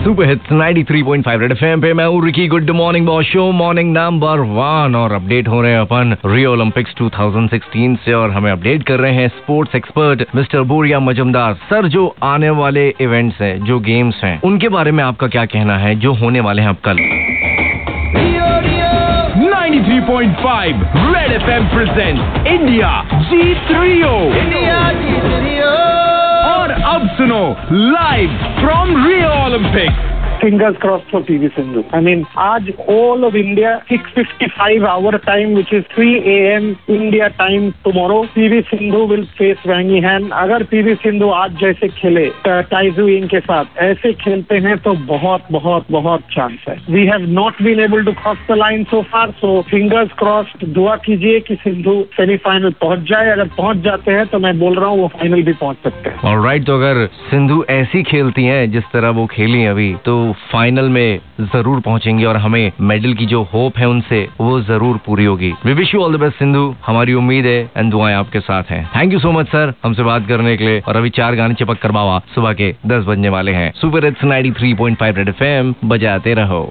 Super hits 93.5 Red FM पे मैं हूँ Ricky. Good morning boss show morning number 1 और अपडेट हो रहे हैं अपन रियो ओलंपिक्स 2016 से और हमें अपडेट कर रहे हैं स्पोर्ट्स एक्सपर्ट मिस्टर बोरिया मजूमदार। सर, जो आने वाले इवेंट्स हैं, जो गेम्स हैं, उनके बारे में आपका क्या कहना है जो होने वाले हैं अब कल? 93.5 रेड एफएम प्रेजेंट इंडिया जीत रियो। और अब सुनो live from Rio Olympics. Fingers crossed for PV Sindhu. I mean, आज all of India 6:55 our time, which is 3 a.m. India time tomorrow. PV Sindhu will face Wang Yihan. अगर PV Sindhu आज जैसे खेले टाइजू इंग के साथ ऐसे खेलते हैं तो बहुत बहुत बहुत चांस है. We have not been able to cross the line so far, so fingers crossed. दुआ कीजिए कि सिंधु सेमीफाइनल पहुंच जाए. अगर पहुंच जाते हैं तो मैं बोल रहा हूँ वो फाइनल भी पहुंच सकते हैं. ऑलराइट, तो अगर सिंधु ऐसी खेलती हैं जिस तरह वो खेली अभी तो फाइनल में जरूर पहुंचेंगी और हमें मेडल की जो होप है उनसे वो जरूर पूरी होगी. We wish you all the best Sindhu. हमारी उम्मीद है एंड दुआएं आपके साथ हैं. Thank you so much sir हमसे बात करने के लिए. और अभी 4 गाने चिपक कर बाबा सुबह के 10 बजने वाले हैं. सुपर हिट्स 93.5 रेड एफएम बजाते रहो.